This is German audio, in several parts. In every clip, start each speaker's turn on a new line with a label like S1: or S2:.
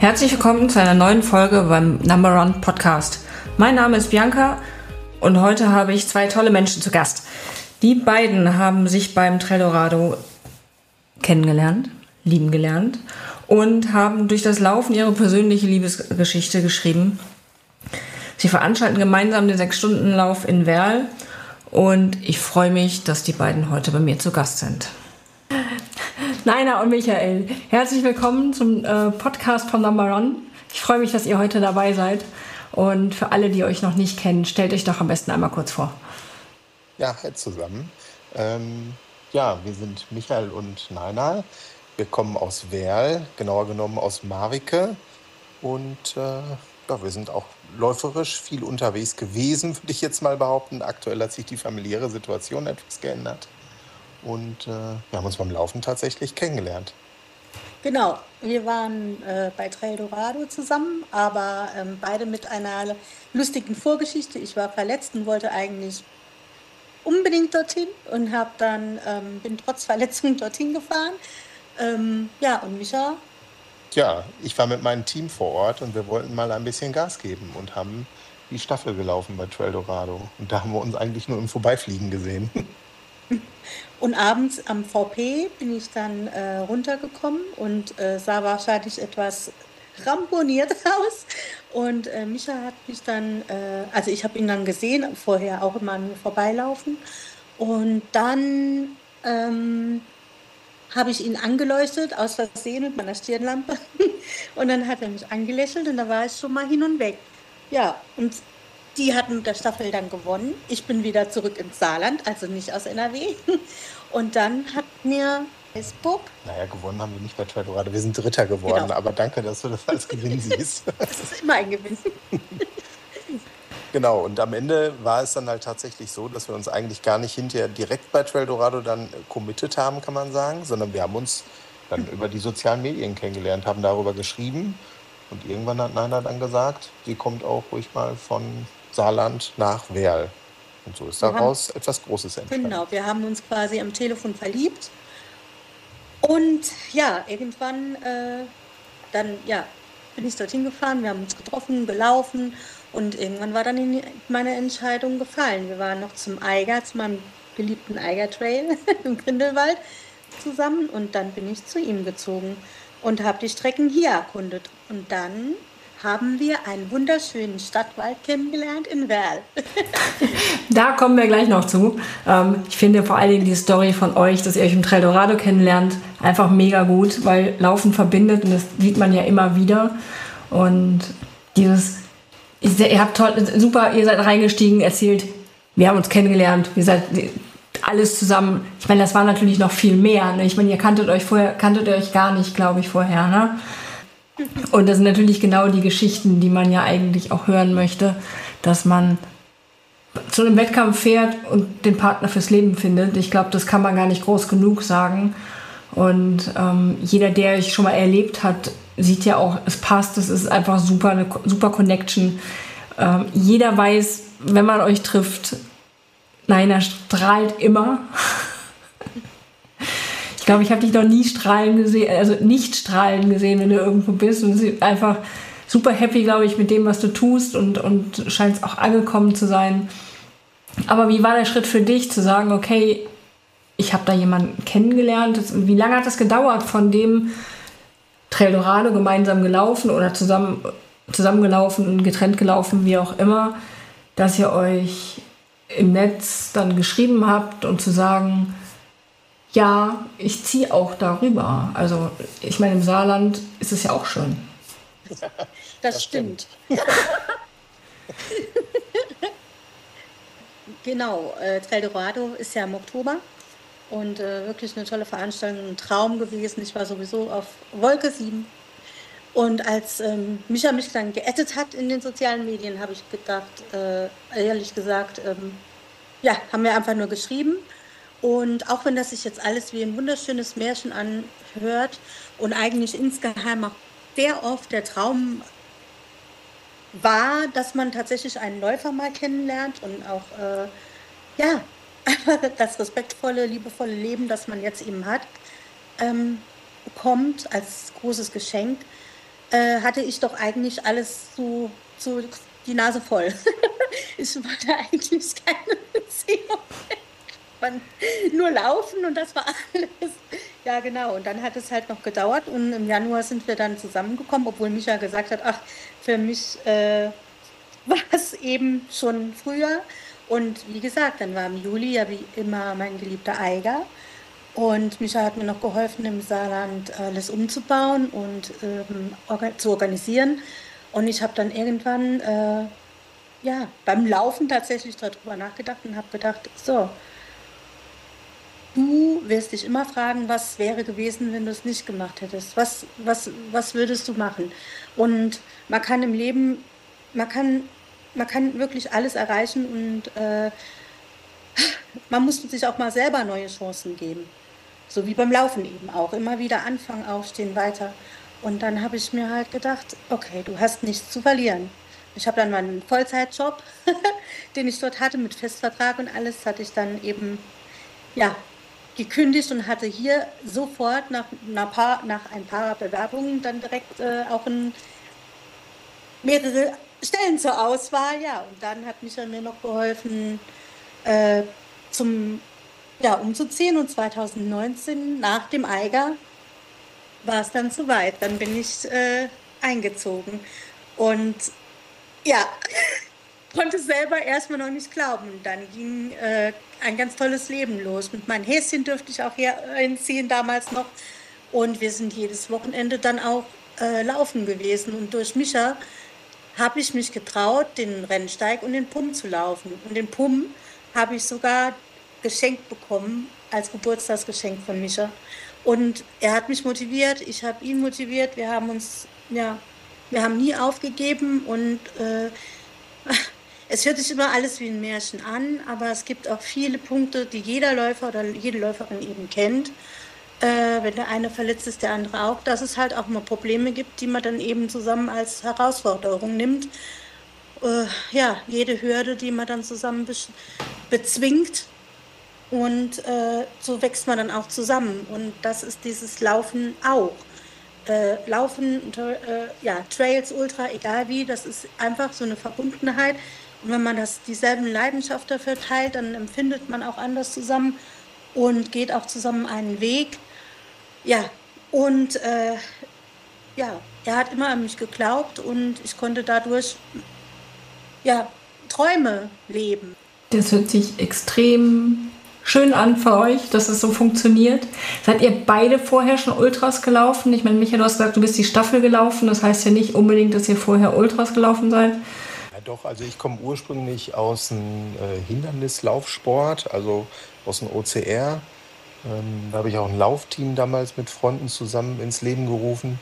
S1: Herzlich willkommen zu einer neuen Folge beim Number One Podcast. Mein Name ist Bianca und heute habe ich zwei tolle Menschen zu Gast. Die beiden haben sich beim Traildorado kennengelernt, lieben gelernt und haben durch das Laufen ihre persönliche Liebesgeschichte geschrieben. Sie veranstalten gemeinsam den 6-Stunden-Lauf in Werl und ich freue mich, dass die beiden heute bei mir zu Gast sind. Naina und Michael, herzlich willkommen zum Podcast von Number One. Ich freue mich, dass ihr heute dabei seid. Und für alle, die euch noch nicht kennen, stellt euch doch am besten einmal kurz vor.
S2: Ja, hi zusammen. Wir sind Michael und Naina. Wir kommen aus Werl, genauer genommen aus Marike. Und wir sind auch läuferisch viel unterwegs gewesen, würde ich jetzt mal behaupten. Aktuell hat sich die familiäre Situation etwas geändert. Und wir haben uns beim Laufen tatsächlich kennengelernt.
S3: Genau, wir waren bei Traildorado zusammen, aber beide mit einer lustigen Vorgeschichte. Ich war verletzt und wollte eigentlich unbedingt dorthin und bin trotz Verletzung dorthin gefahren. Und Micha?
S2: Ja, ich war mit meinem Team vor Ort und wir wollten mal ein bisschen Gas geben und haben die Staffel gelaufen bei Traildorado. Und da haben wir uns eigentlich nur im Vorbeifliegen gesehen.
S3: Und abends am VP bin ich dann runtergekommen und sah wahrscheinlich etwas ramponiert aus. Und Micha hat mich dann, ich habe ihn dann gesehen, vorher auch immer an mir vorbeilaufen. Und dann habe ich ihn angeleuchtet, aus Versehen mit meiner Stirnlampe. Und dann hat er mich angelächelt und da war ich schon mal hin und weg. Ja, und die hatten mit der Staffel dann gewonnen. Ich bin wieder zurück ins Saarland, also nicht aus NRW. Und dann hat mir Facebook...
S2: Naja, gewonnen haben wir nicht bei Traildorado. Wir sind Dritter geworden, genau. Aber danke, dass du das als Gewinn siehst.
S3: Das ist immer ein Gewinn.
S2: Genau, und am Ende war es dann halt tatsächlich so, dass wir uns eigentlich gar nicht hinterher direkt bei Traildorado dann committed haben, kann man sagen, sondern wir haben uns dann über die sozialen Medien kennengelernt, haben darüber geschrieben und irgendwann hat Naina dann gesagt, sie kommt auch ruhig mal von Saarland nach Werl. Und so ist daraus etwas Großes entstanden.
S3: Genau, wir haben uns quasi am Telefon verliebt. Und ja, irgendwann bin ich dorthin gefahren, wir haben uns getroffen, gelaufen und irgendwann war dann meine Entscheidung gefallen. Wir waren noch zu meinem geliebten Eiger Trail im Grindelwald zusammen und dann bin ich zu ihm gezogen und habe die Strecken hier erkundet. Und dann haben wir einen wunderschönen Stadtwald kennengelernt in Werl.
S1: Da kommen wir gleich noch zu. Ich finde vor allen Dingen die Story von euch, dass ihr euch im Traildorado kennenlernt, einfach mega gut, weil Laufen verbindet und das sieht man ja immer wieder. Und ihr habt super, ihr seid reingestiegen, erzählt, wir haben uns kennengelernt, ihr seid alles zusammen. Ich meine, das war natürlich noch viel mehr. Ne? Ich meine, ihr kanntet euch gar nicht, glaube ich, vorher, ne? Und das sind natürlich genau die Geschichten, die man ja eigentlich auch hören möchte, dass man zu einem Wettkampf fährt und den Partner fürs Leben findet. Ich glaube, das kann man gar nicht groß genug sagen. Und jeder, der euch schon mal erlebt hat, sieht ja auch, es passt, es ist einfach super, eine super Connection. Jeder weiß, wenn man euch trifft, Naina strahlt immer. Ich glaube, ich habe dich noch nie strahlen gesehen, also nicht strahlen gesehen, wenn du irgendwo bist. Und sie ist einfach super happy, glaube ich, mit dem, was du tust und scheinst auch angekommen zu sein. Aber wie war der Schritt für dich, zu sagen, okay, ich habe da jemanden kennengelernt? Wie lange hat das gedauert, von dem Traildorado gemeinsam gelaufen oder zusammengelaufen und getrennt gelaufen, wie auch immer, dass ihr euch im Netz dann geschrieben habt und zu sagen, ja, ich ziehe auch darüber. Also ich meine, im Saarland ist es ja auch schön.
S3: Das stimmt. Genau, Traildorado ist ja im Oktober und wirklich eine tolle Veranstaltung, ein Traum gewesen. Ich war sowieso auf Wolke 7. Und als Micha mich dann geaddet hat in den sozialen Medien, habe ich gedacht, ehrlich gesagt, haben wir einfach nur geschrieben. Und auch wenn das sich jetzt alles wie ein wunderschönes Märchen anhört und eigentlich insgeheim auch sehr oft der Traum war, dass man tatsächlich einen Läufer mal kennenlernt und auch einfach das respektvolle, liebevolle Leben, das man jetzt eben hat, bekommt als großes Geschenk, hatte ich doch eigentlich alles so die Nase voll. Ich wollte eigentlich keine Beziehung. Man, nur laufen und das war alles. Ja, genau. Und dann hat es halt noch gedauert und im Januar sind wir dann zusammengekommen, obwohl Micha gesagt hat, ach, für mich war es eben schon früher. Und wie gesagt, dann war im Juli ja wie immer mein geliebter Eiger. Und Micha hat mir noch geholfen, im Saarland alles umzubauen und zu organisieren. Und ich habe dann irgendwann ja, beim Laufen tatsächlich darüber nachgedacht und habe gedacht, so, du wirst dich immer fragen, was wäre gewesen, wenn du es nicht gemacht hättest? Was würdest du machen? Und man kann im Leben, man kann, man kann wirklich alles erreichen und man muss sich auch mal selber neue Chancen geben. So wie beim Laufen eben auch. Immer wieder anfangen, aufstehen, weiter. Und dann habe ich mir halt gedacht, okay, du hast nichts zu verlieren. Ich habe dann meinen Vollzeitjob, den ich dort hatte mit Festvertrag und alles, hatte ich dann eben ja, gekündigt und hatte hier sofort nach ein paar Bewerbungen dann direkt auch mehrere Stellen zur Auswahl. Ja, und dann hat Michael mir noch geholfen, äh, zum, ja, umzuziehen. Und 2019, nach dem Eiger, war es dann soweit. Dann bin ich eingezogen. Und ja, konnte selber erstmal noch nicht glauben. Dann ging ein ganz tolles Leben los. Mit meinen Häschen durfte ich auch hier einziehen damals noch. Und wir sind jedes Wochenende dann auch laufen gewesen. Und durch Micha habe ich mich getraut, den Rennsteig und den Pumm zu laufen. Und den Pumm habe ich sogar geschenkt bekommen als Geburtstagsgeschenk von Micha. Und er hat mich motiviert, ich habe ihn motiviert. Wir haben uns, ja, wir haben nie aufgegeben und es hört sich immer alles wie ein Märchen an, aber es gibt auch viele Punkte, die jeder Läufer oder jede Läuferin eben kennt. Wenn der eine verletzt ist, der andere auch, dass es halt auch mal Probleme gibt, die man dann eben zusammen als Herausforderung nimmt. Ja, jede Hürde, die man dann zusammen bezwingt und so wächst man dann auch zusammen. Und das ist dieses Laufen auch. Laufen, ja, Trails, Ultra, egal wie, das ist einfach so eine Verbundenheit. Und wenn man dieselben Leidenschaft dafür teilt, dann empfindet man auch anders zusammen und geht auch zusammen einen Weg. Ja, und ja, er hat immer an mich geglaubt und ich konnte dadurch ja, Träume leben.
S1: Das hört sich extrem schön an für euch, dass es so funktioniert. Seid ihr beide vorher schon Ultras gelaufen? Ich meine, Michael, du hast gesagt, du bist die Staffel gelaufen. Das heißt ja nicht unbedingt, dass ihr vorher Ultras gelaufen seid.
S2: Ja, doch, also ich komme ursprünglich aus dem Hindernislaufsport, also aus dem OCR. Da habe ich auch ein Laufteam damals mit Freunden zusammen ins Leben gerufen.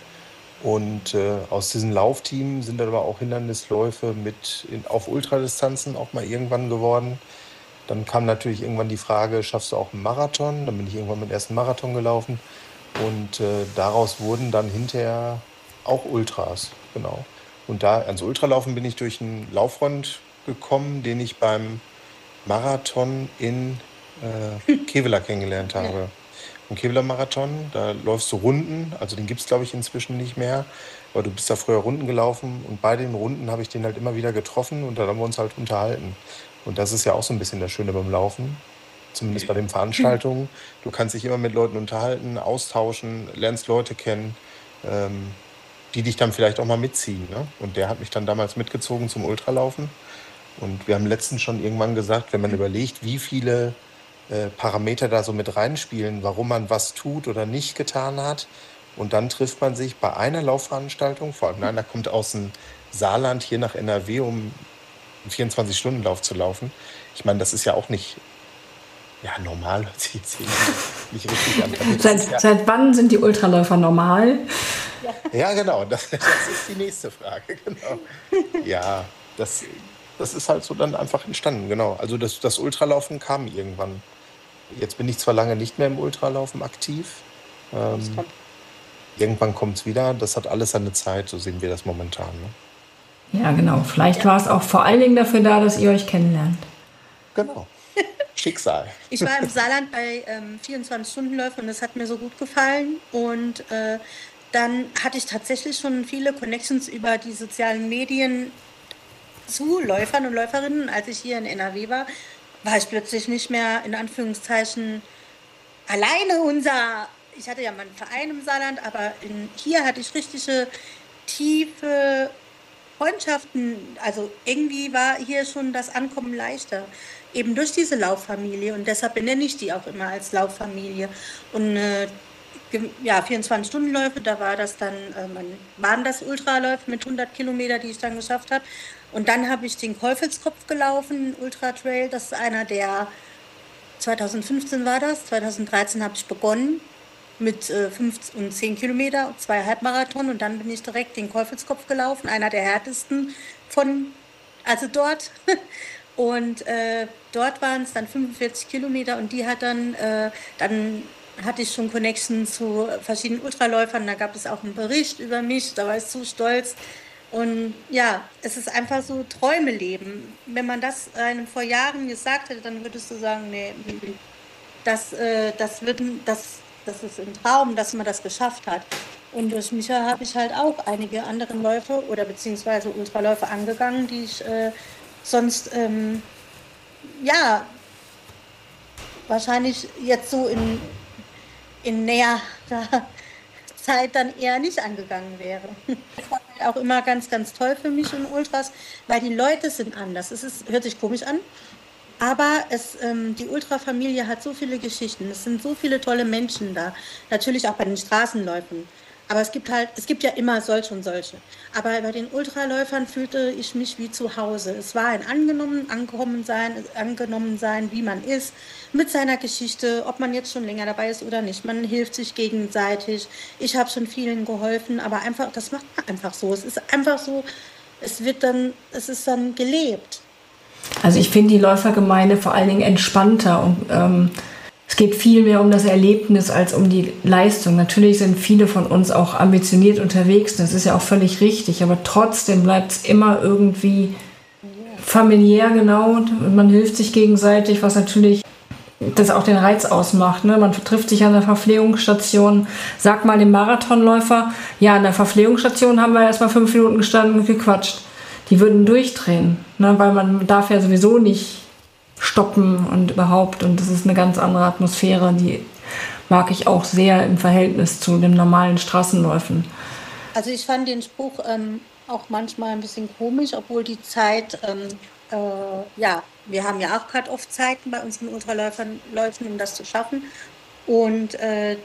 S2: Und aus diesem Laufteam sind dann aber auch Hindernisläufe auf Ultradistanzen auch mal irgendwann geworden. Dann kam natürlich irgendwann die Frage, schaffst du auch einen Marathon? Dann bin ich irgendwann meinen ersten Marathon gelaufen. Und daraus wurden dann hinterher auch Ultras, genau. Und da ans Ultralaufen bin ich durch einen Laufrund gekommen, den ich beim Marathon in Kevela kennengelernt
S3: Ja.
S2: habe. Im Kevela Marathon, da läufst du Runden, also den gibt es glaube ich inzwischen nicht mehr, aber du bist da früher Runden gelaufen und bei den Runden habe ich den halt immer wieder getroffen und dann haben wir uns halt unterhalten. Und das ist ja auch so ein bisschen das Schöne beim Laufen, zumindest bei den Veranstaltungen. Du kannst dich immer mit Leuten unterhalten, austauschen, lernst Leute kennen, ähm, die dich dann vielleicht auch mal mitziehen. Ne? Und der hat mich dann damals mitgezogen zum Ultralaufen. Und wir haben letztens schon irgendwann gesagt, wenn man überlegt, wie viele Parameter da so mit reinspielen, warum man was tut oder nicht getan hat. Und dann trifft man sich bei einer Laufveranstaltung, vor allem einer kommt aus dem Saarland hier nach NRW, um einen 24-Stunden-Lauf zu laufen. Ich meine, das ist ja auch nicht ja, normal, hört sich jetzt nicht richtig an.
S1: Seit wann sind die Ultraläufer normal?
S2: Ja, genau, das ist die nächste Frage. Genau. Ja, das ist halt so dann einfach entstanden, genau. Also das Ultralaufen kam irgendwann. Jetzt bin ich zwar lange nicht mehr im Ultralaufen aktiv.
S3: Das
S2: Ähm,
S3: kommt.
S2: irgendwann kommt es wieder. Das hat alles seine Zeit, so sehen wir das momentan. Ne?
S1: Ja, genau. Vielleicht
S3: Ja.
S1: war es auch vor allen Dingen dafür da, dass ihr euch kennenlernt.
S2: Genau. Schicksal.
S3: Ich war im Saarland bei 24-Stunden-Läufen und das hat mir so gut gefallen. Und dann hatte ich tatsächlich schon viele Connections über die sozialen Medien zu Läufern und Läuferinnen. Als ich hier in NRW war ich plötzlich nicht mehr in Anführungszeichen alleine ich hatte ja meinen Verein im Saarland, aber hier hatte ich richtige tiefe Freundschaften. Also irgendwie war hier schon das Ankommen leichter. Eben durch diese Lauffamilie. Und deshalb benenne ich die auch immer als Lauffamilie. Und ja, 24-Stunden-Läufe, da waren das Ultraläufe mit 100 Kilometer, die ich dann geschafft habe. Und dann habe ich den Käufelskopf gelaufen, Ultra Trail. Das ist einer der, 2015 war das, 2013 habe ich begonnen mit 5 und 10 Kilometer, 2 Halbmarathon. Und dann bin ich direkt den Käufelskopf gelaufen, einer der härtesten also dort. Und dort waren es dann 45 Kilometer und die hat dann hatte ich schon Connection zu verschiedenen Ultraläufern. Da gab es auch einen Bericht über mich, da war ich so stolz. Und ja, es ist einfach so Träume leben. Wenn man das einem vor Jahren gesagt hätte, dann würdest du sagen, nee, das ist ein Traum, dass man das geschafft hat. Und durch Micha habe ich halt auch einige andere Läufe oder beziehungsweise Ultraläufe angegangen, die ich sonst, ja, wahrscheinlich jetzt so in näher Zeit dann eher nicht angegangen wäre. Das war halt auch immer ganz, ganz toll für mich in Ultras, weil die Leute sind anders. Hört sich komisch an, aber die Ultrafamilie hat so viele Geschichten. Es sind so viele tolle Menschen da. Natürlich auch bei den Straßenläufen. Aber es gibt ja immer solche und solche. Aber bei den Ultraläufern fühlte ich mich wie zu Hause. Es war ein angenommen sein, wie man ist, mit seiner Geschichte, ob man jetzt schon länger dabei ist oder nicht. Man hilft sich gegenseitig. Ich habe schon vielen geholfen, aber das macht man einfach so. Es ist einfach so, es ist dann gelebt.
S1: Also ich finde die Läufergemeinde vor allen Dingen entspannter und es geht viel mehr um das Erlebnis als um die Leistung. Natürlich sind viele von uns auch ambitioniert unterwegs, das ist ja auch völlig richtig, aber trotzdem bleibt es immer irgendwie familiär, genau, und man hilft sich gegenseitig, was natürlich das auch den Reiz ausmacht. Ne? Man trifft sich an der Verpflegungsstation, sag mal dem Marathonläufer, ja, an der Verpflegungsstation haben wir erstmal 5 Minuten gestanden und gequatscht. Die würden durchdrehen, ne? Weil man darf ja sowieso nicht stoppen und überhaupt. Und das ist eine ganz andere Atmosphäre, die mag ich auch sehr im Verhältnis zu den normalen Straßenläufen.
S3: Also ich fand den Spruch auch manchmal ein bisschen komisch, obwohl die Zeit, ja, wir haben ja auch Cut-Off-Zeiten bei unseren Ultraläufen, um das zu schaffen. Und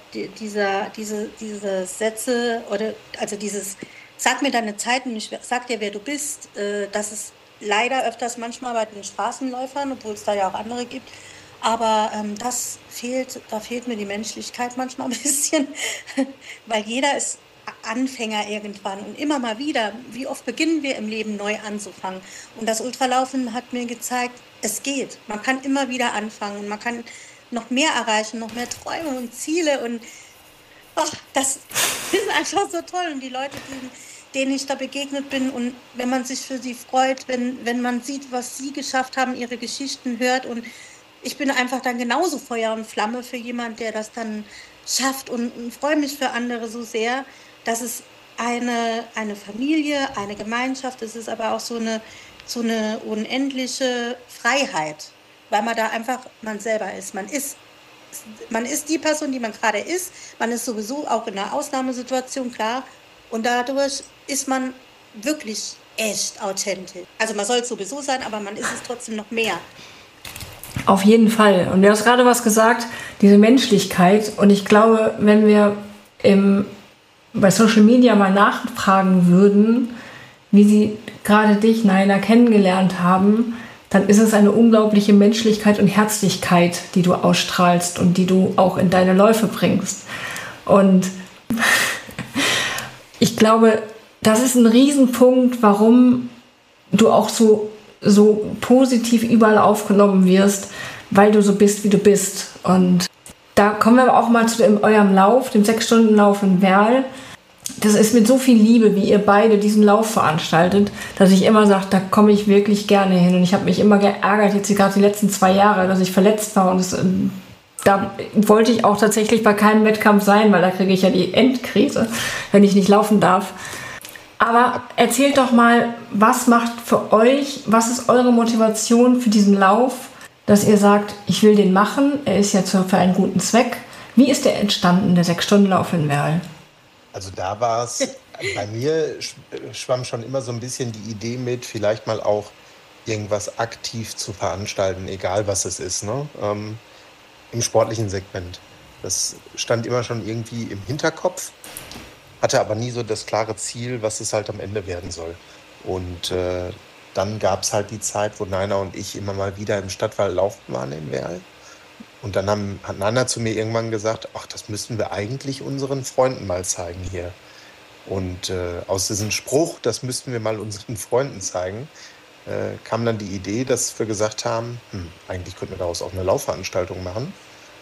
S3: diese Sätze also dieses sag mir deine Zeit und ich sag dir, wer du bist, das ist leider öfters manchmal bei den Straßenläufern, obwohl es da ja auch andere gibt. Aber da fehlt mir die Menschlichkeit manchmal ein bisschen, weil jeder ist Anfänger irgendwann und immer mal wieder, wie oft beginnen wir im Leben neu anzufangen. Und das Ultralaufen hat mir gezeigt, es geht. Man kann immer wieder anfangen und man kann noch mehr erreichen, noch mehr Träume und Ziele und das ist einfach so toll. Und die Leute, denen ich da begegnet bin und wenn man sich für sie freut, wenn man sieht, was sie geschafft haben, ihre Geschichten hört und ich bin einfach dann genauso Feuer und Flamme für jemand, der das dann schafft und freue mich für andere so sehr. Das ist eine Familie, eine Gemeinschaft, es ist aber auch so eine unendliche Freiheit, weil man da einfach man selber ist. Man ist die Person, die man gerade ist. Man ist sowieso auch in einer Ausnahmesituation, klar. Und dadurch ist man wirklich echt authentisch. Also man soll es sowieso sein, aber man ist es trotzdem noch mehr.
S1: Auf jeden Fall. Und du hast gerade was gesagt, diese Menschlichkeit. Und ich glaube, wenn wir bei Social Media mal nachfragen würden, wie sie gerade dich, Naina, kennengelernt haben, dann ist es eine unglaubliche Menschlichkeit und Herzlichkeit, die du ausstrahlst und die du auch in deine Läufe bringst. Und ich glaube, das ist ein Riesenpunkt, warum du auch so positiv überall aufgenommen wirst, weil du so bist, wie du bist. Und da kommen wir aber auch mal zu eurem Lauf, dem 6-Stunden-Lauf in Werl. Das ist mit so viel Liebe, wie ihr beide diesen Lauf veranstaltet, dass ich immer sage, da komme ich wirklich gerne hin. Und ich habe mich immer geärgert, jetzt gerade die letzten 2 Jahre, dass ich verletzt war und es Da wollte ich auch tatsächlich bei keinem Wettkampf sein, weil da kriege ich ja die Endkrise, wenn ich nicht laufen darf. Aber erzählt doch mal, was macht für euch, was ist eure Motivation für diesen Lauf, dass ihr sagt, ich will den machen, er ist ja für einen guten Zweck. Wie ist der entstanden, der 6-Stunden-Lauf in Werl?
S2: Also da war es, bei mir schwamm schon immer so ein bisschen die Idee mit, vielleicht mal auch irgendwas aktiv zu veranstalten, egal was es ist, ne? Im sportlichen Segment. Das stand immer schon irgendwie im Hinterkopf, hatte aber nie so das klare Ziel, was es halt am Ende werden soll. Und dann gab es halt die Zeit, wo Naina und ich immer mal wieder im Stadtwald laufen waren in Werl. Und dann hat Naina zu mir irgendwann gesagt, ach, das müssten wir eigentlich unseren Freunden mal zeigen hier. Und aus diesem Spruch, das müssten wir mal unseren Freunden zeigen, kam dann die Idee, dass wir gesagt haben, eigentlich könnten wir daraus auch eine Laufveranstaltung machen.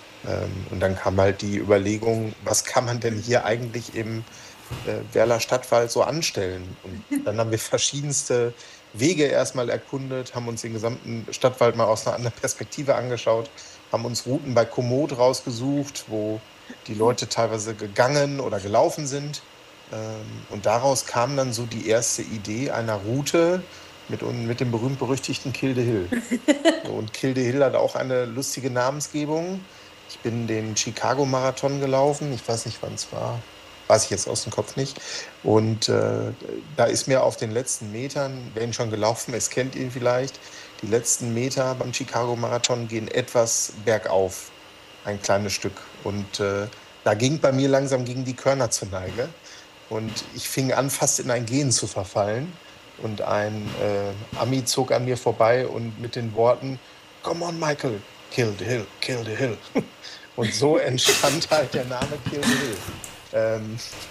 S2: Und dann kam halt die Überlegung, was kann man denn hier eigentlich im Werler Stadtwald so anstellen? Und dann haben wir verschiedenste Wege erstmal erkundet, haben uns den gesamten Stadtwald mal aus einer anderen Perspektive angeschaut, haben uns Routen bei Komoot rausgesucht, wo die Leute teilweise gegangen oder gelaufen sind. Und daraus kam dann so die erste Idee einer Route mit dem berühmt-berüchtigten Kill the Hill. Und Kill the Hill hat auch eine lustige Namensgebung. Ich bin den Chicago-Marathon gelaufen. Ich weiß nicht, wann es war. Weiß ich jetzt aus dem Kopf nicht. Und da ist mir auf den letzten Metern, wer ihn schon gelaufen ist, kennt ihn vielleicht, die letzten Meter beim Chicago-Marathon gehen etwas bergauf, ein kleines Stück. Und da ging bei mir langsam gegen die Körner zur Neige. Und ich fing an, fast in ein Gehen zu verfallen. Und ein Ami zog an mir vorbei und mit den Worten, "Come on, Michael, kill the hill, kill the hill." Und so entstand halt der Name Kill the Hill.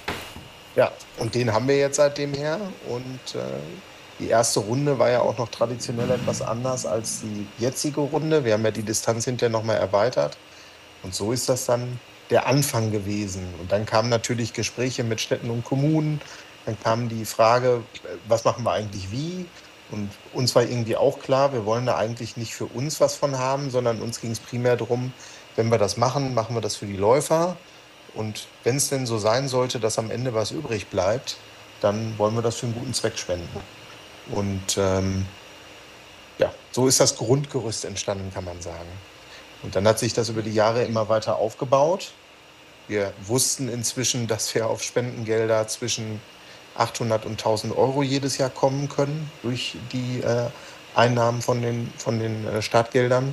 S2: Ja, und den haben wir jetzt seitdem her. Und die erste Runde war ja auch noch traditionell etwas anders als die jetzige Runde. Wir haben ja die Distanz hinterher nochmal erweitert. Und so ist das dann der Anfang gewesen. Und dann kamen natürlich Gespräche mit Städten und Kommunen. Dann kam die Frage, was machen wir eigentlich wie? Und uns war irgendwie auch klar, wir wollen da eigentlich nicht für uns was von haben, sondern uns ging es primär darum, wenn wir das machen, machen wir das für die Läufer. Und wenn es denn so sein sollte, dass am Ende was übrig bleibt, dann wollen wir das für einen guten Zweck spenden. Und ja, so ist das Grundgerüst entstanden, kann man sagen. Und dann hat sich das über die Jahre immer weiter aufgebaut. Wir wussten inzwischen, dass wir auf Spendengelder zwischen 800 und 1000 Euro jedes Jahr kommen können durch die Einnahmen von den Startgeldern.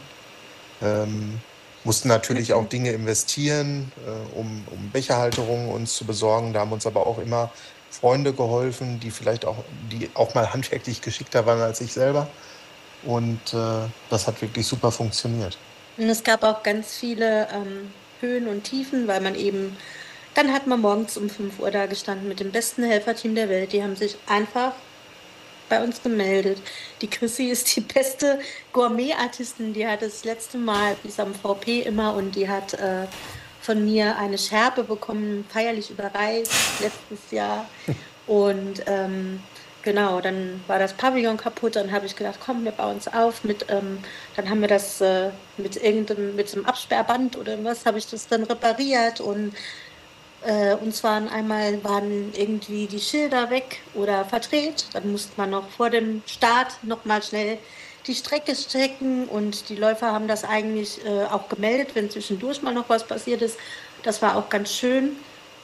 S2: Mussten natürlich auch Dinge investieren, um Becherhalterungen uns zu besorgen. Da haben uns aber auch immer Freunde geholfen, die auch mal handwerklich geschickter waren als ich selber. Und das hat wirklich super funktioniert.
S3: Und es gab auch ganz viele Höhen und Tiefen, weil dann hat man morgens um 5 Uhr da gestanden mit dem besten Helferteam der Welt. Die haben sich einfach bei uns gemeldet. Die Chrissy ist die beste Gourmet-Artistin. Die hat das letzte Mal, die ist am VP immer, und die hat von mir eine Schärpe bekommen, feierlich überreicht, letztes Jahr. Und genau, dann war das Pavillon kaputt. Dann habe ich gedacht, komm, wir bauen es auf. Dann haben wir das mit so einem Absperrband oder was, habe ich das dann repariert. Und uns waren irgendwie die Schilder weg oder verdreht. Dann musste man noch vor dem Start noch mal schnell die Strecke strecken. Und die Läufer haben das eigentlich auch gemeldet, wenn zwischendurch mal noch was passiert ist. Das war auch ganz schön.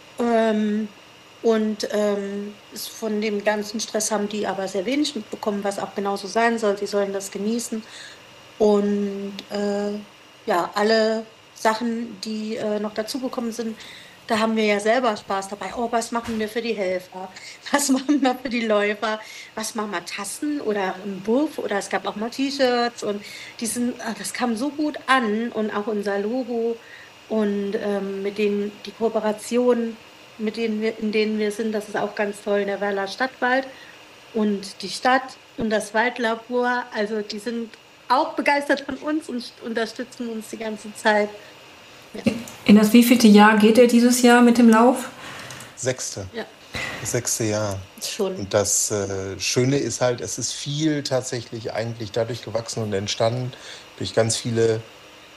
S3: Von dem ganzen Stress haben die aber sehr wenig mitbekommen, was auch genauso sein soll. Sie sollen das genießen. Und ja, alle Sachen, die noch dazugekommen sind, da haben wir ja selber Spaß dabei. Oh, was machen wir für die Helfer? Was machen wir für die Läufer? Was machen wir? Tassen oder ein Buff? Oder es gab auch mal T-Shirts. Und das kam so gut an. Und auch unser Logo und die Kooperation, in denen wir sind, das ist auch ganz toll, der Werler Stadtwald und die Stadt und das Waldlabor. Also die sind auch begeistert von uns und unterstützen uns die ganze Zeit. Ja.
S1: In das wievielte Jahr geht er dieses Jahr mit dem Lauf?
S2: 6.
S3: Ja.
S2: Das 6. Jahr.
S3: Schon.
S2: Und das Schöne ist halt, es ist viel tatsächlich eigentlich dadurch gewachsen und entstanden, durch ganz viele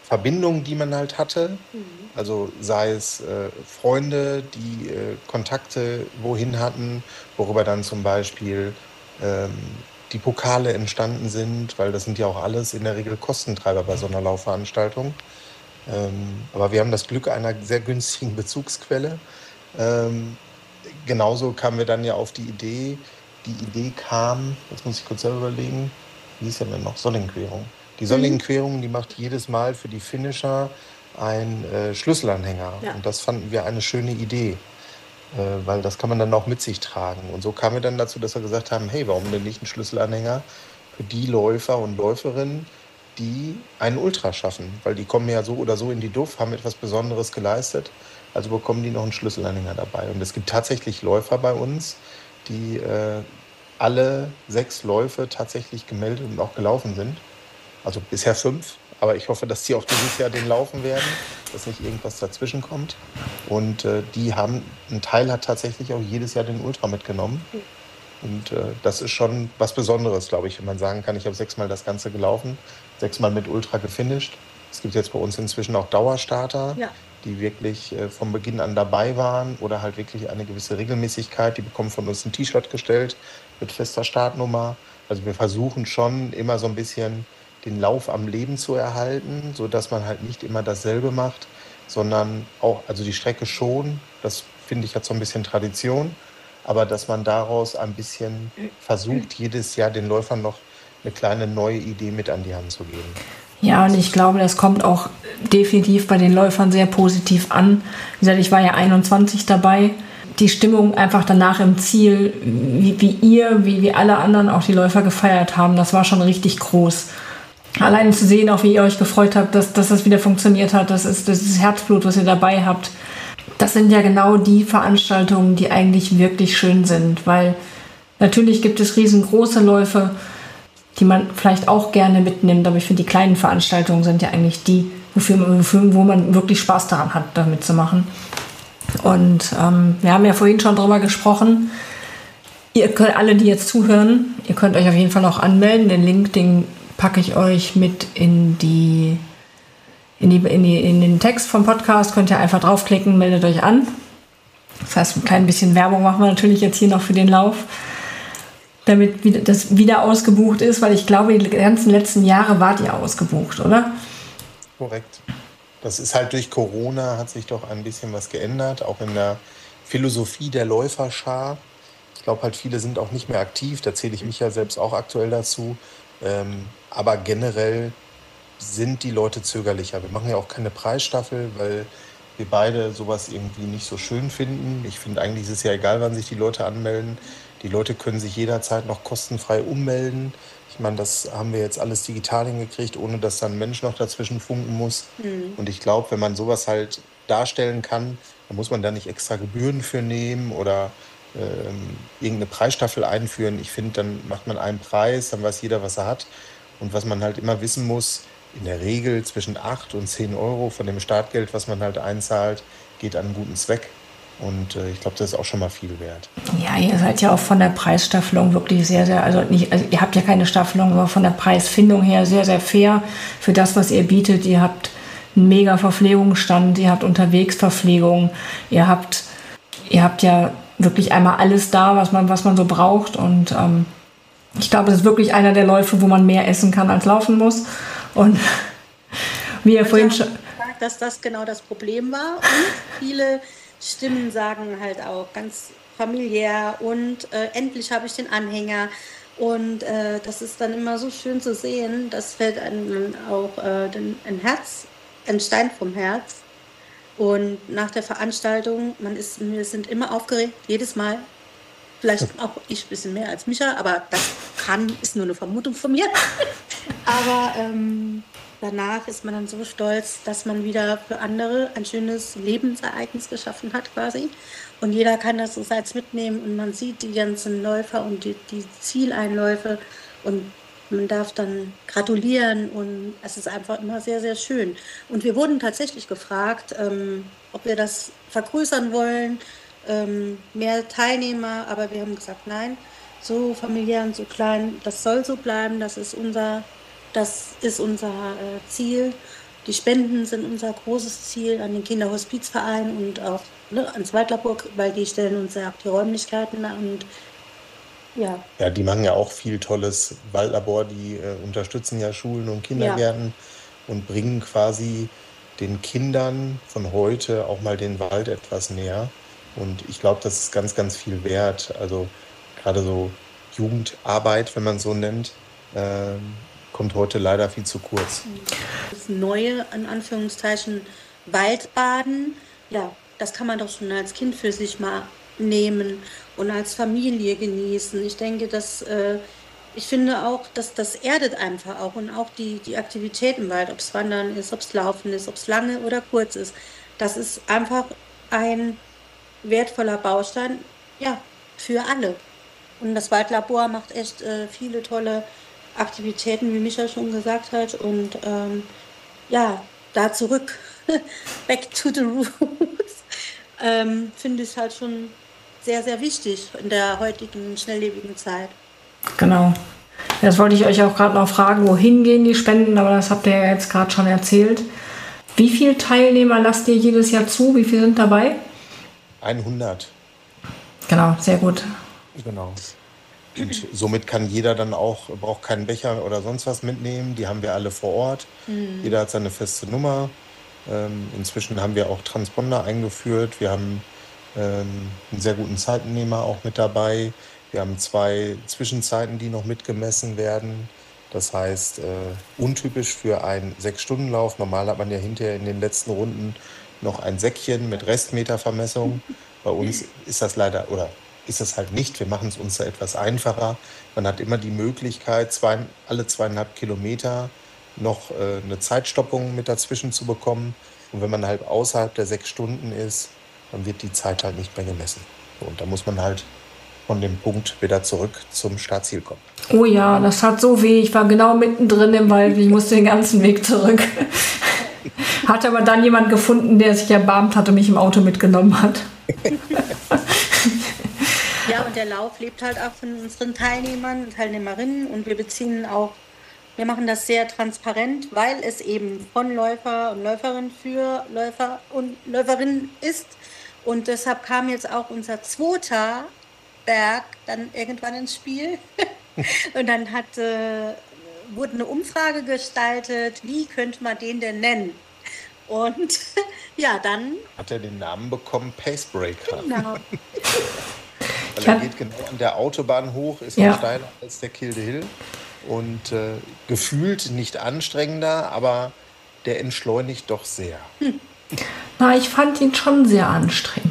S2: Verbindungen, die man halt hatte. Also sei es Freunde, die Kontakte wohin hatten, worüber dann zum Beispiel ähm, die Pokale entstanden sind, weil das sind ja auch alles in der Regel Kostentreiber bei so einer Laufveranstaltung. Aber wir haben das Glück einer sehr günstigen Bezugsquelle. Ähm, Genauso kamen wir dann ja auf die Idee. Die Idee kam, jetzt muss ich kurz selber überlegen, wie hieß ja denn noch? Solling-Querung. Die
S3: Mhm.
S2: Solling-Querung, die macht jedes Mal für die Finisher einen Schlüsselanhänger.
S3: Ja.
S2: Und das fanden wir eine schöne Idee, weil das kann man dann auch mit sich tragen. Und so kamen wir dann dazu, dass wir gesagt haben, hey, warum denn nicht einen Schlüsselanhänger für die Läufer und Läuferinnen, die einen Ultra schaffen? Weil die kommen ja so oder so in die Duff, haben etwas Besonderes geleistet, also bekommen die noch einen Schlüsselanhänger dabei. Und es gibt tatsächlich Läufer bei uns, die alle 6 Läufe tatsächlich gemeldet und auch gelaufen sind. Also bisher 5, aber ich hoffe, dass die auch dieses Jahr den laufen werden, dass nicht irgendwas dazwischen kommt. Und ein Teil hat tatsächlich auch jedes Jahr den Ultra mitgenommen. Und das ist schon was Besonderes, glaube ich, wenn man sagen kann, ich habe 6-mal das Ganze gelaufen, 6-mal mit Ultra gefinisht. Es gibt jetzt bei uns inzwischen auch Dauerstarter,
S3: Ja.
S2: die wirklich von Beginn an dabei waren oder halt wirklich eine gewisse Regelmäßigkeit. Die bekommen von uns ein T-Shirt gestellt mit fester Startnummer. Also wir versuchen schon immer so ein bisschen den Lauf am Leben zu erhalten, sodass man halt nicht immer dasselbe macht, sondern auch, also die Strecke schon, das finde ich hat so ein bisschen Tradition, aber dass man daraus ein bisschen versucht, jedes Jahr den Läufern noch eine kleine neue Idee mit an die Hand zu geben.
S1: Ja, und
S2: Das
S1: ich
S2: ist,
S1: glaube, das kommt auch definitiv bei den Läufern sehr positiv an. Wie gesagt, ich war ja 21 dabei. Die Stimmung einfach danach im Ziel, wie alle anderen auch die Läufer gefeiert haben, das war schon richtig groß. Allein zu sehen, auch wie ihr euch gefreut habt, dass das wieder funktioniert hat, das ist dieses Herzblut, was ihr dabei habt. Das sind ja genau die Veranstaltungen, die eigentlich wirklich schön sind, weil natürlich gibt es riesengroße Läufe, die man vielleicht auch gerne mitnimmt, aber ich finde, die kleinen Veranstaltungen sind ja eigentlich die, wo man wirklich Spaß daran hat, damit zu machen. Und wir haben ja vorhin schon drüber gesprochen. Ihr könnt alle, die jetzt zuhören, ihr könnt euch auf jeden Fall auch anmelden. Den Link, den packe ich euch mit in den Text vom Podcast. Könnt ihr einfach draufklicken, meldet euch an. Das heißt, ein klein bisschen Werbung machen wir natürlich jetzt hier noch für den Lauf, damit das wieder ausgebucht ist, weil ich glaube, die ganzen letzten Jahre wart ihr ausgebucht, oder?
S2: korrekt. Das ist halt durch Corona hat sich doch ein bisschen was geändert, auch in der Philosophie der Läuferschar. Ich glaube halt, viele sind auch nicht mehr aktiv, da zähle ich mich ja selbst auch aktuell dazu. Aber generell sind die Leute zögerlicher. Wir machen ja auch keine Preisstaffel, weil wir beide sowas irgendwie nicht so schön finden. Ich finde eigentlich ist es ja egal, wann sich die Leute anmelden. Die Leute können sich jederzeit noch kostenfrei ummelden. Ich meine, das haben wir jetzt alles digital hingekriegt, ohne dass dann ein Mensch noch dazwischen funken muss. Und ich glaube, wenn man sowas halt darstellen kann, dann muss man da nicht extra Gebühren für nehmen oder irgendeine Preisstaffel einführen. Ich finde, dann macht man einen Preis, dann weiß jeder, was er hat. Und was man halt immer wissen muss, in der Regel zwischen 8 und 10 Euro von dem Startgeld, was man halt einzahlt, geht an einen guten Zweck. Und ich glaube, das ist auch schon mal viel wert.
S1: Ja, ihr seid ja auch von der Preisstaffelung wirklich sehr, sehr, also ihr habt ja keine Staffelung, aber von der Preisfindung her sehr, sehr fair für das, was ihr bietet. Ihr habt einen mega Verpflegungsstand, ihr habt Unterwegsverpflegung, ihr habt ja wirklich einmal alles da, was man so braucht. Und ich glaube, das ist wirklich einer der Läufe, wo man mehr essen kann, als laufen muss. Und wie ihr vorhin schon...
S3: Dass das genau das Problem war. Und viele Stimmen sagen halt auch ganz familiär und endlich habe ich den Anhänger. Und das ist dann immer so schön zu sehen. Das fällt einem auch ein Stein vom Herz. Und nach der Veranstaltung, wir sind immer aufgeregt, jedes Mal. Vielleicht auch ich ein bisschen mehr als Micha, aber das ist nur eine Vermutung von mir. Aber danach ist man dann so stolz, dass man wieder für andere ein schönes Lebensereignis geschaffen hat quasi. Und jeder kann das so als mitnehmen und man sieht die ganzen Läufer und die Zieleinläufe und man darf dann gratulieren und es ist einfach immer sehr, sehr schön. Und wir wurden tatsächlich gefragt, ob wir das vergrößern wollen, mehr Teilnehmer, aber wir haben gesagt, nein, so familiär und so klein, das soll so bleiben, das ist unser Ziel. Die Spenden sind unser großes Ziel an den Kinderhospizverein und auch ans Waldlabor, weil die stellen uns ja auch die Räumlichkeiten und ja.
S2: Ja, die machen ja auch viel tolles Waldlabor, die unterstützen ja Schulen und Kindergärten und bringen quasi den Kindern von heute auch mal den Wald etwas näher. Und ich glaube, das ist ganz, ganz viel wert. Also gerade so Jugendarbeit, wenn man so nennt, kommt heute leider viel zu kurz.
S3: Das neue, in Anführungszeichen, Waldbaden, ja, das kann man doch schon als Kind für sich mal nehmen und als Familie genießen. Ich denke, ich finde auch, dass das erdet einfach auch und auch die Aktivität im Wald, ob es Wandern ist, ob es Laufen ist, ob es lange oder kurz ist. Das ist einfach ein wertvoller Baustein, ja, für alle. Und das Waldlabor macht echt viele tolle Aktivitäten, wie Micha schon gesagt hat. Und ja, da zurück, back to the roots, finde ich halt schon sehr, sehr wichtig in der heutigen schnelllebigen Zeit.
S1: Genau. Das wollte ich euch auch gerade noch fragen, wohin gehen die Spenden, aber das habt ihr ja jetzt gerade schon erzählt. Wie viele Teilnehmer lasst ihr jedes Jahr zu? Wie viele sind dabei?
S2: 100.
S1: Genau, sehr gut.
S2: Genau. Und somit kann jeder dann auch, braucht keinen Becher oder sonst was mitnehmen. Die haben wir alle vor Ort. Jeder hat seine feste Nummer. Inzwischen haben wir auch Transponder eingeführt. Wir haben einen sehr guten Zeitennehmer auch mit dabei. Wir haben 2 Zwischenzeiten, die noch mitgemessen werden. Das heißt, untypisch für einen 6-Stunden-Lauf. Normal hat man ja hinterher in den letzten Runden noch ein Säckchen mit Restmetervermessung. Bei uns ist das leider, oder ist das halt nicht. Wir machen es uns da etwas einfacher. Man hat immer die Möglichkeit, alle 2,5 Kilometer noch eine Zeitstoppung mit dazwischen zu bekommen. Und wenn man halt außerhalb der 6 Stunden ist, dann wird die Zeit halt nicht mehr gemessen. Und da muss man halt von dem Punkt wieder zurück zum Startziel kommen.
S1: Oh ja, das hat so weh. Ich war genau mittendrin im Wald. Ich musste den ganzen Weg zurück. Hatte aber dann jemand gefunden, der sich erbarmt hat und mich im Auto mitgenommen hat.
S3: Ja, und der Lauf lebt halt auch von unseren Teilnehmern und Teilnehmerinnen und wir machen das sehr transparent, weil es eben von Läufer und Läuferin für Läufer und Läuferinnen ist. Und deshalb kam jetzt auch unser 2. Berg dann irgendwann ins Spiel. Und dann wurde eine Umfrage gestaltet, wie könnte man den denn nennen? Und ja, dann
S2: hat er den Namen bekommen, Pacebreaker.
S3: Genau.
S2: Weil er geht genau an der Autobahn hoch, ist auch steiler als der Kilde Hill und gefühlt nicht anstrengender, aber der entschleunigt doch sehr.
S1: Na, ich fand ihn schon sehr anstrengend.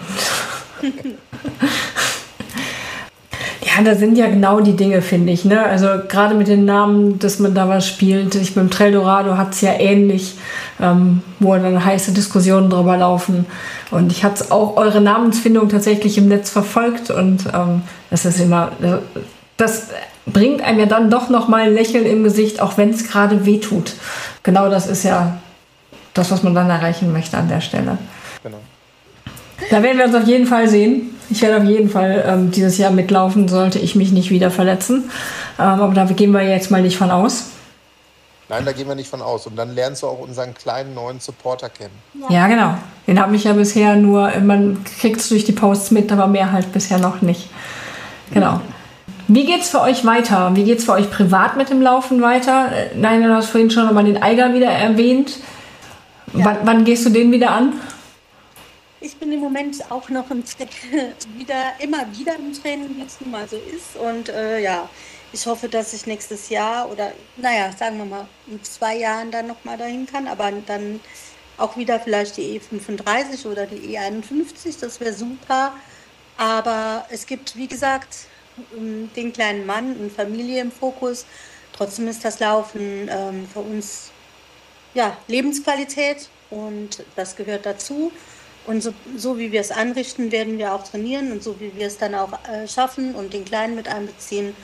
S1: Ja, da sind ja genau die Dinge, finde ich. Ne? Also gerade mit den Namen, dass man da was spielt. Ich beim Trail Dorado hat es ja ähnlich, wo dann heiße Diskussionen drüber laufen. Und ich hatte auch eure Namensfindung tatsächlich im Netz verfolgt. Und das ist immer, das bringt einem ja dann doch noch mal ein Lächeln im Gesicht, auch wenn es gerade wehtut. Genau das ist ja das, was man dann erreichen möchte an der Stelle.
S2: Genau.
S1: Da werden wir uns auf jeden Fall sehen. Ich werde auf jeden Fall dieses Jahr mitlaufen, sollte ich mich nicht wieder verletzen. Aber da gehen wir jetzt mal nicht von aus.
S2: Nein, da gehen wir nicht von aus. Und dann lernst du auch unseren kleinen neuen Supporter kennen.
S1: Ja, genau. Den habe ich ja bisher nur, man kriegt es durch die Posts mit, aber mehr halt bisher noch nicht. Genau. Wie geht's für euch weiter? Wie geht's für euch privat mit dem Laufen weiter? Nein, du hast vorhin schon nochmal den Eiger wieder erwähnt. Ja. Wann gehst du den wieder an?
S3: Ich bin im Moment auch noch immer wieder im Training, wie es nun mal so ist. Und ja, ich hoffe, dass ich nächstes Jahr oder, sagen wir mal, in 2 Jahren dann nochmal dahin kann. Aber dann auch wieder vielleicht die E35 oder die E51, das wäre super. Aber es gibt, wie gesagt, den kleinen Mann und Familie im Fokus. Trotzdem ist das Laufen für uns Lebensqualität und das gehört dazu. Und so wie wir es anrichten, werden wir auch trainieren und so wie wir es dann auch schaffen und den Kleinen mit einbeziehen,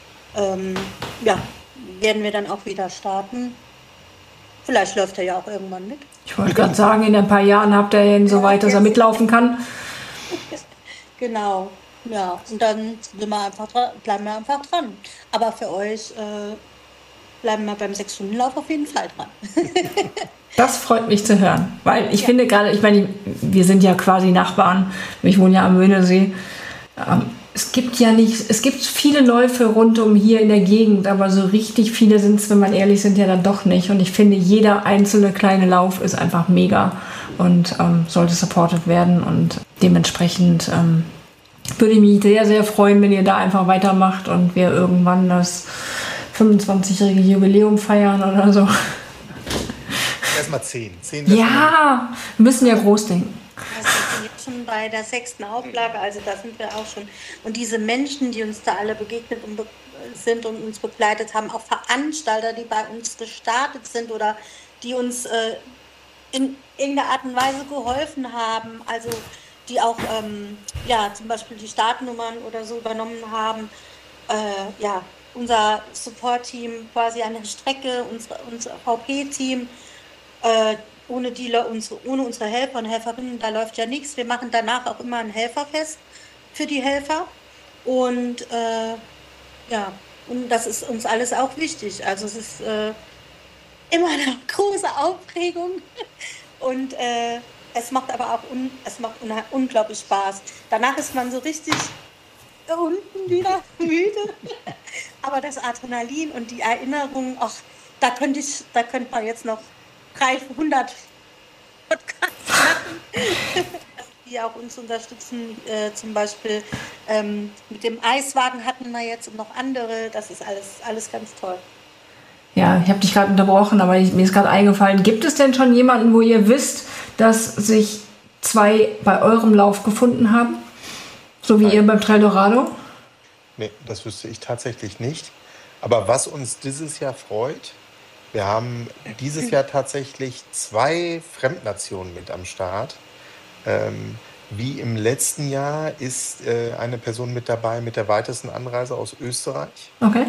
S3: werden wir dann auch wieder starten. Vielleicht läuft er ja auch irgendwann mit.
S1: Ich wollte gerade sagen, in ein paar Jahren habt ihr ihn so weit, dass er mitlaufen kann.
S3: Genau, ja. Und dann bleiben wir einfach dran. Aber für euch bleiben wir beim 6-Stunden-Lauf auf jeden Fall dran.
S1: Das freut mich zu hören, weil ich finde gerade, ich meine, wir sind ja quasi Nachbarn, ich wohne ja am Möhnesee. Es gibt viele Läufe rund um hier in der Gegend, aber so richtig viele sind es, wenn man ehrlich sind, ja dann doch nicht. Und ich finde, jeder einzelne kleine Lauf ist einfach mega und sollte supported werden. Und dementsprechend würde ich mich sehr, sehr freuen, wenn ihr da einfach weitermacht und wir irgendwann das 25-jährige Jubiläum feiern oder so.
S2: Erstmal 10.
S1: Ja, wir müssen ja groß denken.
S3: Also wir sind jetzt schon bei der 6. Auflage, also da sind wir auch schon. Und diese Menschen, die uns da alle begegnet sind und uns begleitet haben, auch Veranstalter, die bei uns gestartet sind oder die uns in irgendeiner Art und Weise geholfen haben, also die auch zum Beispiel die Startnummern oder so übernommen haben. Unser Support-Team quasi an der Strecke, unser VP-Team, ohne unsere Helfer und Helferinnen, da läuft ja nichts. Wir machen danach auch immer ein Helferfest für die Helfer. Und und das ist uns alles auch wichtig. Also es ist immer eine große Aufregung. Und es macht aber auch unglaublich Spaß. Danach ist man so richtig unten wieder müde. Aber das Adrenalin und die Erinnerung, da könnte man jetzt noch 300 Podcasts machen, die auch uns unterstützen. Zum Beispiel mit dem Eiswagen hatten wir jetzt und noch andere. Das ist alles ganz toll.
S1: Ja, ich habe dich gerade unterbrochen, aber mir ist gerade eingefallen, gibt es denn schon jemanden, wo ihr wisst, dass sich 2 bei eurem Lauf gefunden haben? So wie ihr beim Trail Dorado?
S2: Nee, das wüsste ich tatsächlich nicht. Aber was uns dieses Jahr freut, wir haben dieses Jahr tatsächlich 2 Fremdnationen mit am Start. Wie im letzten Jahr ist eine Person mit dabei mit der weitesten Anreise aus Österreich.
S1: Okay.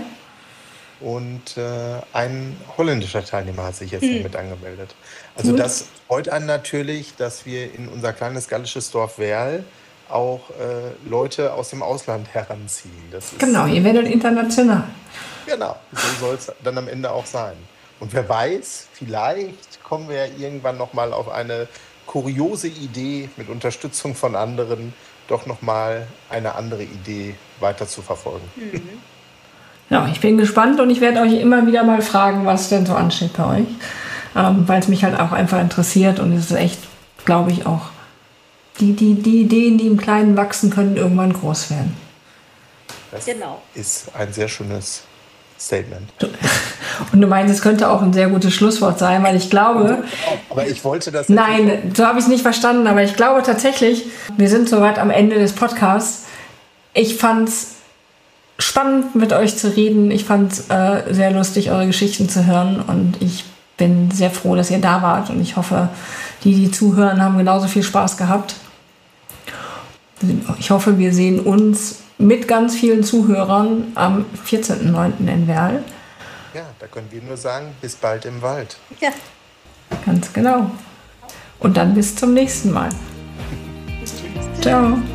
S2: Und ein holländischer Teilnehmer hat sich jetzt mit angemeldet. Also das freut einen natürlich, dass wir in unser kleines gallisches Dorf Werl auch Leute aus dem Ausland heranziehen.
S1: Genau, ihr werdet international.
S2: Genau, so soll es dann am Ende auch sein. Und wer weiß, vielleicht kommen wir ja irgendwann nochmal auf eine kuriose Idee mit Unterstützung von anderen, doch nochmal eine andere Idee weiter zu verfolgen.
S1: Ja, ich bin gespannt und ich werde euch immer wieder mal fragen, was denn so ansteht bei euch. Weil es mich halt auch einfach interessiert und es ist echt, glaube ich, auch die Ideen, die im Kleinen wachsen können, irgendwann groß werden.
S2: Das ist ein sehr schönes Statement.
S1: Und du meinst, es könnte auch ein sehr gutes Schlusswort sein, weil ich glaube...
S2: Aber ich wollte das...
S1: Nein, so habe ich es nicht verstanden, aber ich glaube tatsächlich, wir sind soweit am Ende des Podcasts. Ich fand es spannend, mit euch zu reden. Ich fand es sehr lustig, eure Geschichten zu hören und ich bin sehr froh, dass ihr da wart und ich hoffe, die zuhören, haben genauso viel Spaß gehabt. Ich hoffe, wir sehen uns mit ganz vielen Zuhörern am 14.09. in Werl.
S2: Ja, da können wir nur sagen, bis bald im Wald.
S3: Ja.
S1: Ganz genau. Und dann bis zum nächsten Mal. Ciao.